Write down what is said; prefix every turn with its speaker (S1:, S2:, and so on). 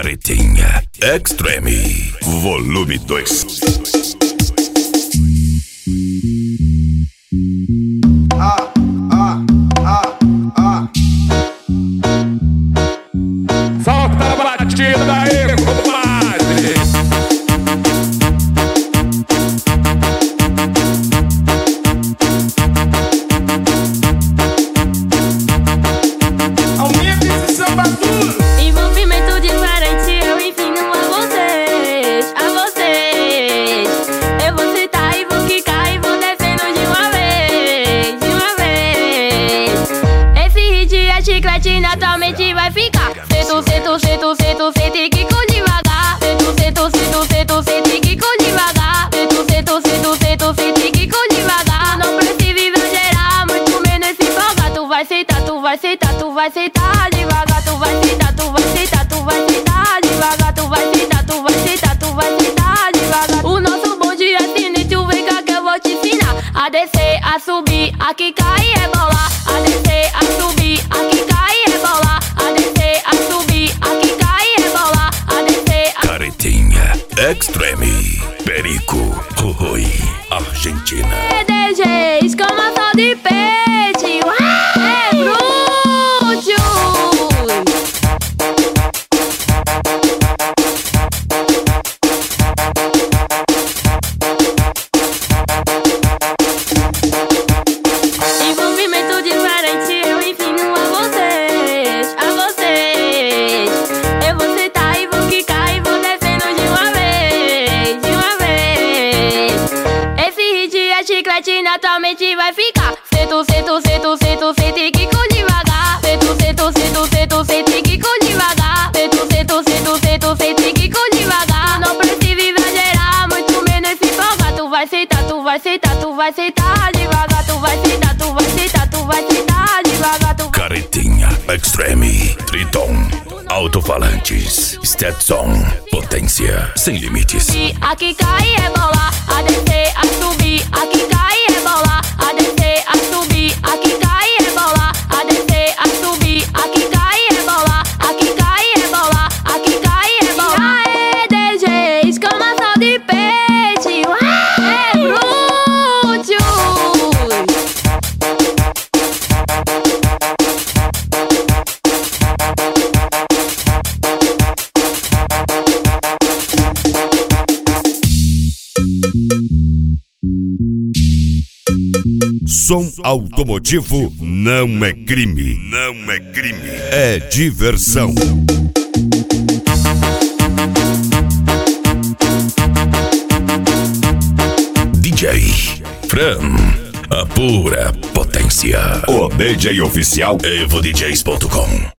S1: Caretinha Extreme, volume 2.
S2: Solta a batida aí, compadre.
S3: Aumenta esse samba duro.
S4: Envolvimento diferente, eu ensino a vocês, a vocês. Eu vou citar e vou quicar e vou descendo de uma vez, de uma vez. Esse hit é chiclete, naturalmente vai ficar. Sento, sento, sento, sento, sento e quico devagar. Sento, sento, sento, sento, sento e quico devagar. Sento, sento, sento, sento, sento e quico devagar. Não precisa exagerar, muito menos se empolgar. Tu vai sentar, tu vai sentar, tu vai sentar devagar. Tu vai sentar, tu vai sentar, tu vai sentar devagar. Tu vai sentar, tu vai sentar, tu vai sentar devagar. O nosso bonde é sinistro, vem cá que eu vou te ensinar. A descer, a subir, a quicar e rebolar. A descer, a subir, a quicar e rebolar. A descer, a subir, a quicar e rebolar. A descer, a...
S1: Caretinha Extreme, Perico, Rui, Argentina.
S4: DJs com maçã de peixe. É bruxo. Envolvimento diferente, eu ensino a vocês, a vocês. Eu vou sentar e vou quicar e vou descendo de uma vez, de uma vez. Esse hit é chiclete, naturalmente vai ficar. Sento, sento, sento, sento, sento e quico devagar. Sento, sento, sento, sento, sento e quico devagar. Sento, sento, sento, sento, sento e quico devagar. Não precisa exagerar, muito menos se empolgar. Tu vai sentar, tu vai sentar, tu vai sentar devagar. Tu vai sentar, tu vai sentar, tu vai sentar devagar. Tu...
S1: Caretinha Extreme, Triton, alto-falantes, Stetson, potência sem limites.
S4: A quicar e rebolar, a descer, a subir, a quicar e rebolar, a descer, a subir, a quicar e rebolar, a descer, a subir, a quicar e rebolar, a quicar e rebolar, a quicar e rebolar. Aê, DJs com maçã de peixe, é bruxo.
S1: Som automotivo não é crime, não é crime, é diversão. DJ Fran, a pura potência. O DJ oficial EvoDJs.com.